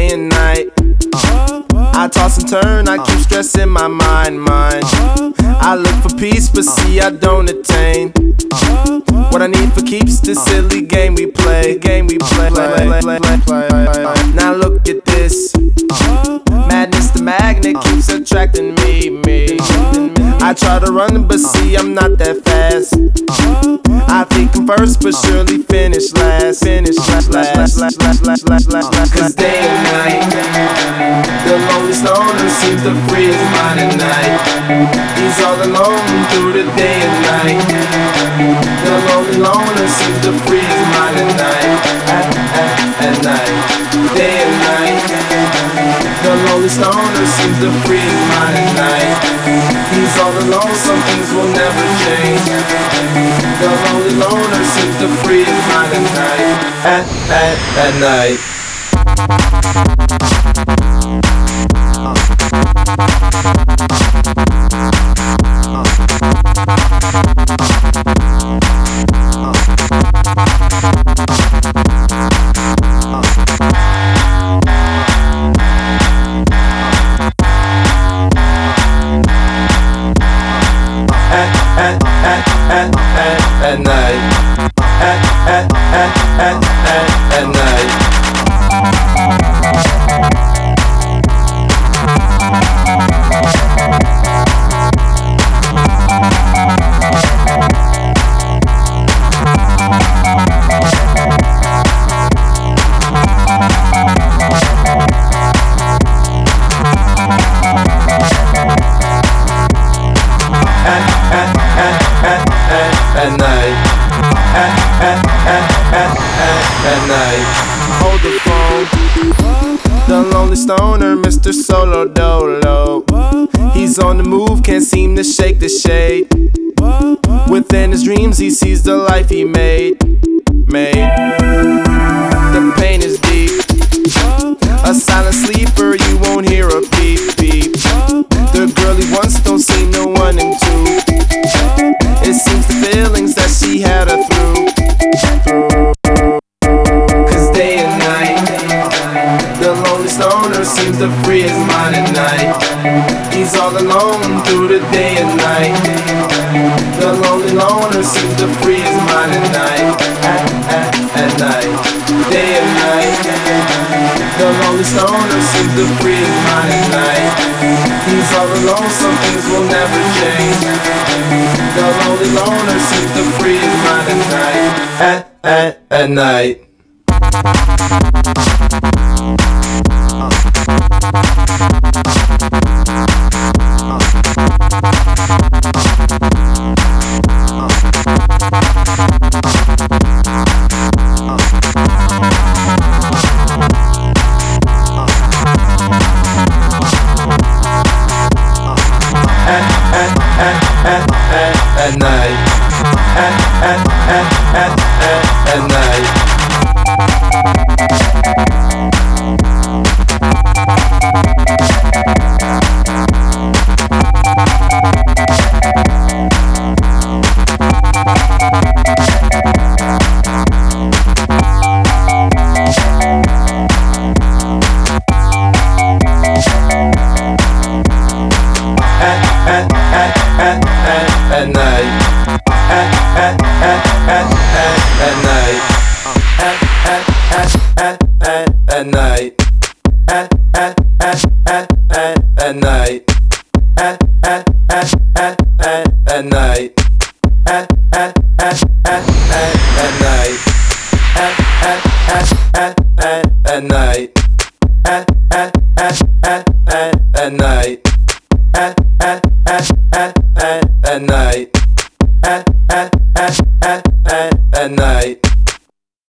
and night. I toss and turn, I keep stressing my mind. I look for peace, but see I don't attain. What I need for keeps this silly game we play. Now look at this. Madness, the magnet keeps attracting me. I try to run, but see I'm not that fast. I think I'm first, but surely finish last. Cause day and night, the lonely stoner seems to free his mind at night. He's all alone through the day and night. The lonely loner seems to free his mind at night. At night, day and night. The lonely stoner seems to free his mind at night. He's all alone, some things will never change. The lonely loner seems to free his mind at night. At night. At night. At night. At night. At night. Hold the phone. The lonely stoner, Mr. Solo Dolo. He's on the move, can't seem to shake the shade. Within his dreams, he sees the life he made. The pain is deep. A silent sleeper, you won't hear a beep. The girl he wants don't seem to want him to. It seems the feelings that she had her through. Cause day and night, the lonely stoner seems to free his mind at night. He's all alone through the day and night. The lonely loner seems to free his mind at night. At night, day and night. The lonely stoner seems to free his mind at night. He's all alone, some things will never change. The lonely loner seems to free his mind at night. At night. At night. At night. At night. At night. At night. At night. At night. At night. At night. At night. At night. At night.